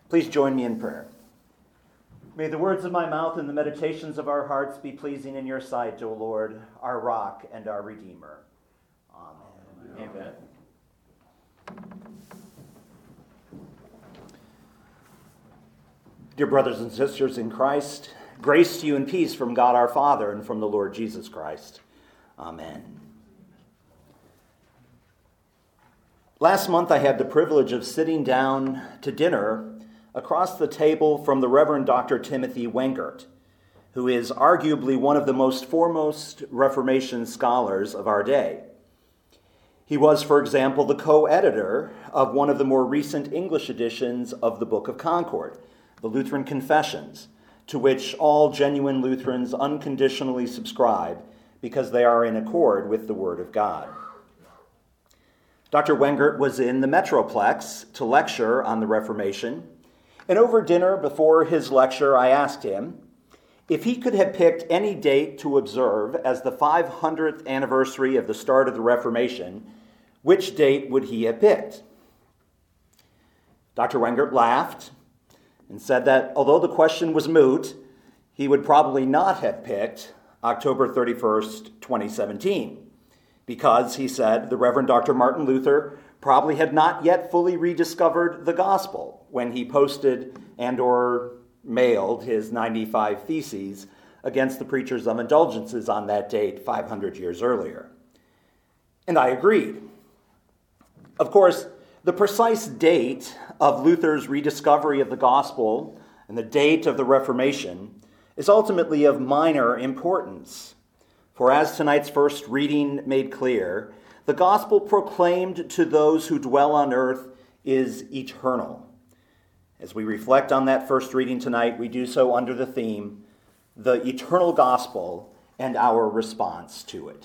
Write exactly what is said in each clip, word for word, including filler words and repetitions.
Please join me in prayer. May the words of my mouth and the meditations of our hearts be pleasing in your sight, O Lord, our rock and our Redeemer. Amen. Amen. Amen. Dear brothers and sisters in Christ, grace to you and peace from God our Father and from the Lord Jesus Christ. Amen. Last month I had the privilege of sitting down to dinner across the table from the Reverend Doctor Timothy Wengert, who is arguably one of the most foremost Reformation scholars of our day. He was, for example, the co-editor of one of the more recent English editions of the Book of Concord, the Lutheran Confessions, to which all genuine Lutherans unconditionally subscribe because they are in accord with the Word of God. Doctor Wengert was in the Metroplex to lecture on the Reformation, and over dinner before his lecture, I asked him if he could have picked any date to observe as the five hundredth anniversary of the start of the Reformation, which date would he have picked? Doctor Wengert laughed and said that although the question was moot, he would probably not have picked October thirty-first, twenty seventeen, because, he said, the Reverend Doctor Martin Luther probably had not yet fully rediscovered the gospel when he posted and or mailed his ninety-five Theses against the preachers of indulgences on that date five hundred years earlier. And I agreed. Of course, the precise date of Luther's rediscovery of the gospel and the date of the Reformation is ultimately of minor importance. For as tonight's first reading made clear, the gospel proclaimed to those who dwell on earth is eternal. As we reflect on that first reading tonight, we do so under the theme, the eternal gospel and our response to it.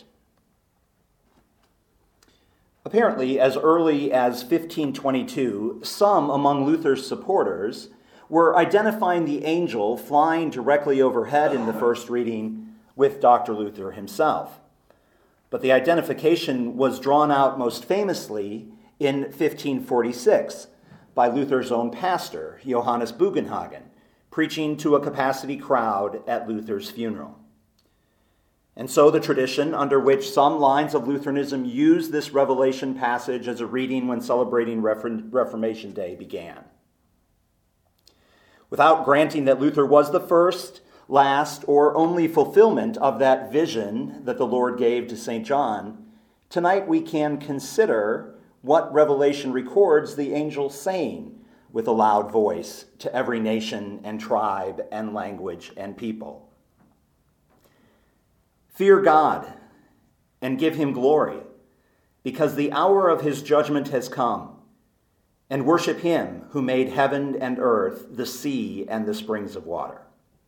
Apparently, as early as fifteen twenty-two, some among Luther's supporters were identifying the angel flying directly overhead in the first reading with Doctor Luther himself. But the identification was drawn out most famously in fifteen forty-six by Luther's own pastor, Johannes Bugenhagen, preaching to a capacity crowd at Luther's funeral. And so the tradition under which some lines of Lutheranism use this Revelation passage as a reading when celebrating Reformation Day began. Without granting that Luther was the first, last, or only fulfillment of that vision that the Lord gave to Saint John, tonight we can consider what Revelation records the angel saying with a loud voice to every nation and tribe and language and people. Fear God and give him glory, because the hour of his judgment has come, and worship him who made heaven and earth, the sea and the springs of water.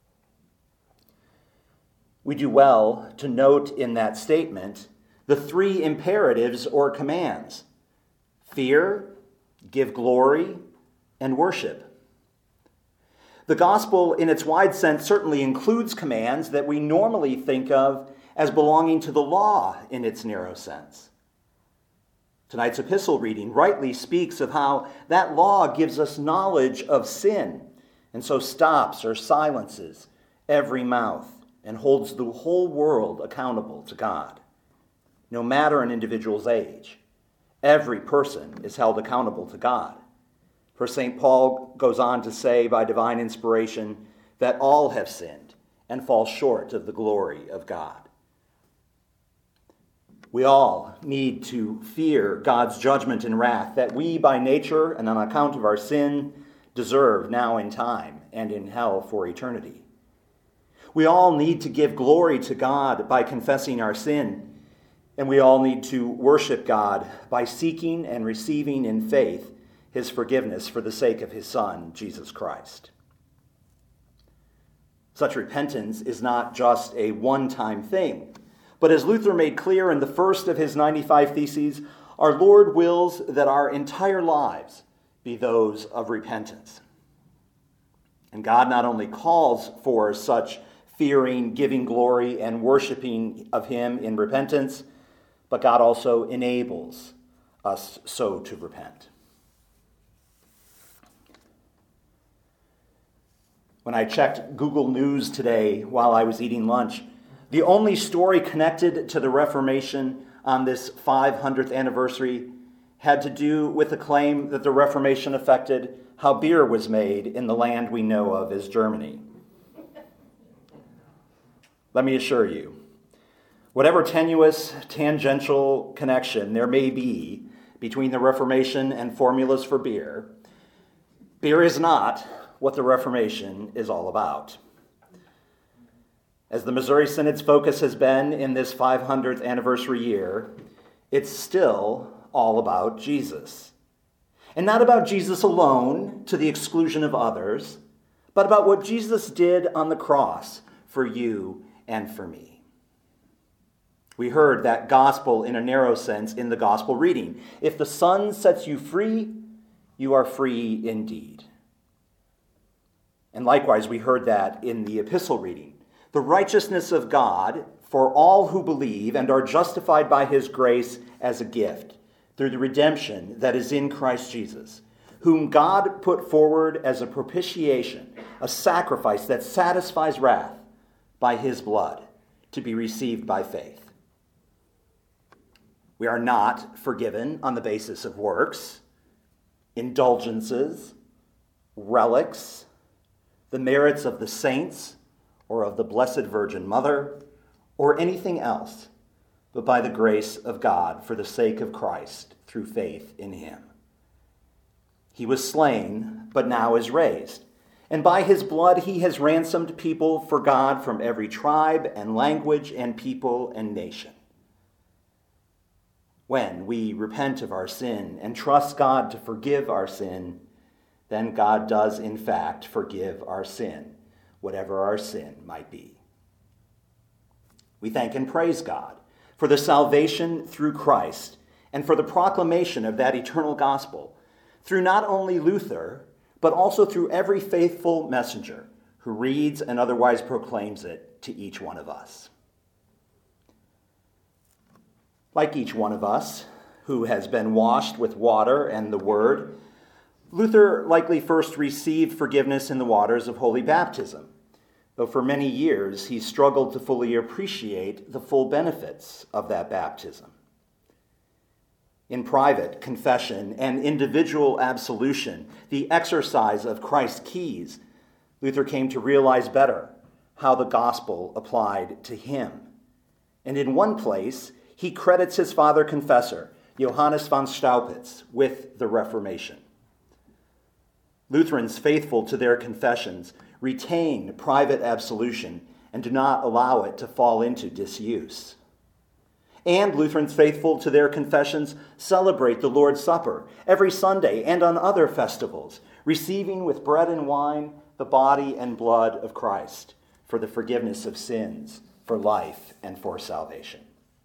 We do well to note in that statement the three imperatives or commands: fear, give glory, and worship. The gospel, in its wide sense, certainly includes commands that we normally think of as belonging to the law in its narrow sense. Tonight's epistle reading rightly speaks of how that law gives us knowledge of sin, and so stops or silences every mouth and holds the whole world accountable to God. No matter an individual's age, every person is held accountable to God. For Saint Paul goes on to say by divine inspiration that all have sinned and fall short of the glory of God. We all need to fear God's judgment and wrath that we by nature and on account of our sin deserve now in time and in hell for eternity. We all need to give glory to God by confessing our sin, and we all need to worship God by seeking and receiving in faith his forgiveness for the sake of his Son, Jesus Christ. Such repentance is not just a one-time thing, but as Luther made clear in the first of his ninety-five Theses, our Lord wills that our entire lives be those of repentance. And God not only calls for such fearing, giving glory, and worshiping of him in repentance, but God also enables us so to repent. When I checked Google News today while I was eating lunch, the only story connected to the Reformation on this five hundredth anniversary had to do with the claim that the Reformation affected how beer was made in the land we know of as Germany. Let me assure you, whatever tenuous, tangential connection there may be between the Reformation and formulas for beer, beer is not what the Reformation is all about. As the Missouri Synod's focus has been in this five hundredth anniversary year, it's still all about Jesus. And not about Jesus alone to the exclusion of others, but about what Jesus did on the cross for you and for me. We heard that gospel in a narrow sense in the gospel reading. If the Son sets you free, you are free indeed. And likewise, we heard that in the epistle reading. The righteousness of God for all who believe and are justified by his grace as a gift through the redemption that is in Christ Jesus, whom God put forward as a propitiation, a sacrifice that satisfies wrath by his blood, to be received by faith. We are not forgiven on the basis of works, indulgences, relics, the merits of the saints, or of the Blessed Virgin Mother, or anything else, but by the grace of God for the sake of Christ through faith in him. He was slain, but now is raised, and by his blood he has ransomed people for God from every tribe and language and people and nation. When we repent of our sin and trust God to forgive our sin, then God does in fact forgive our sin, whatever our sin might be. We thank and praise God for the salvation through Christ and for the proclamation of that eternal gospel through not only Luther, but also through every faithful messenger who reads and otherwise proclaims it to each one of us. Like each one of us who has been washed with water and the word, Luther likely first received forgiveness in the waters of holy baptism, though for many years he struggled to fully appreciate the full benefits of that baptism. In private confession and individual absolution, the exercise of Christ's keys, Luther came to realize better how the gospel applied to him. And in one place, he credits his father confessor, Johannes von Staupitz, with the Reformation. Lutherans faithful to their confessions retain private absolution and do not allow it to fall into disuse. And Lutherans faithful to their confessions celebrate the Lord's Supper every Sunday and on other festivals, receiving with bread and wine the body and blood of Christ for the forgiveness of sins, for life, and for salvation.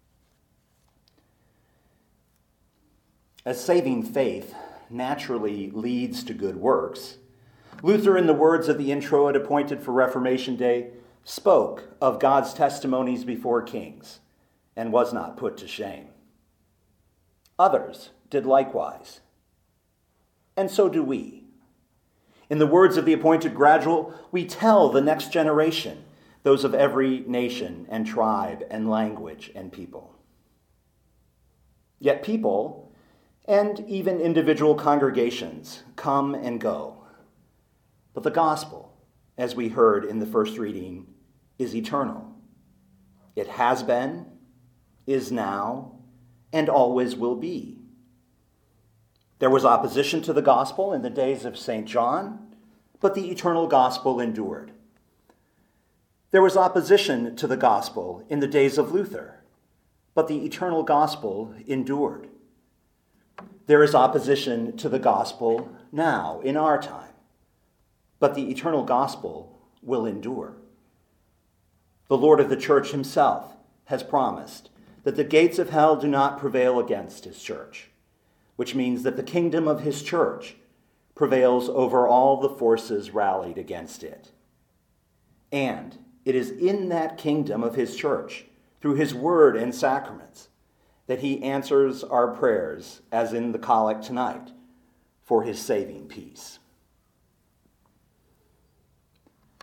As saving faith naturally leads to good works, Luther, in the words of the introit appointed for Reformation Day, spoke of God's testimonies before kings and was not put to shame. Others did likewise, and so do we. In the words of the appointed gradual, we tell the next generation, those of every nation and tribe and language and people. Yet people, and even individual congregations, come and go. But the gospel, as we heard in the first reading, is eternal. It has been, is now, and always will be. There was opposition to the gospel in the days of Saint John, but the eternal gospel endured. There was opposition to the gospel in the days of Luther, but the eternal gospel endured. There is opposition to the gospel now, in our time, but the eternal gospel will endure. The Lord of the church himself has promised that the gates of hell do not prevail against his church, which means that the kingdom of his church prevails over all the forces rallied against it. And it is in that kingdom of his church, through his word and sacraments, that he answers our prayers, as in the collect tonight, for his saving peace.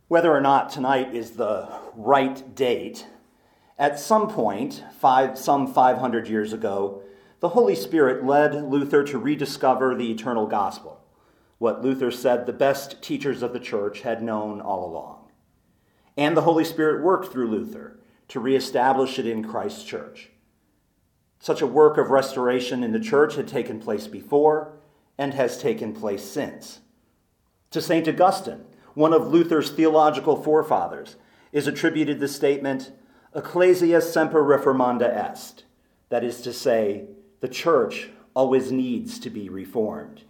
Whether or not tonight is the right date, at some point, five, some five hundred years ago, the Holy Spirit led Luther to rediscover the eternal gospel, what Luther said the best teachers of the church had known all along. And the Holy Spirit worked through Luther to reestablish it in Christ's church. Such a work of restoration in the church had taken place before and has taken place since. To Saint Augustine, one of Luther's theological forefathers, is attributed the statement, Ecclesia semper reformanda est, that is to say, the church always needs to be reformed.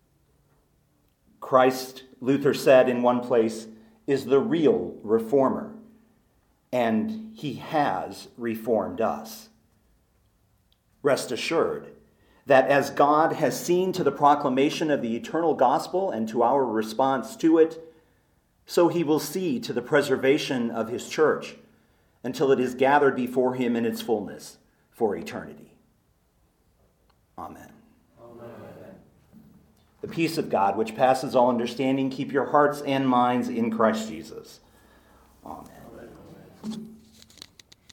Christ, Luther said in one place, is the real reformer, and he has reformed us. Rest assured that as God has seen to the proclamation of the eternal gospel and to our response to it, so he will see to the preservation of his church until it is gathered before him in its fullness for eternity. Amen. Amen. The peace of God, which passes all understanding, keep your hearts and minds in Christ Jesus. Amen. Amen.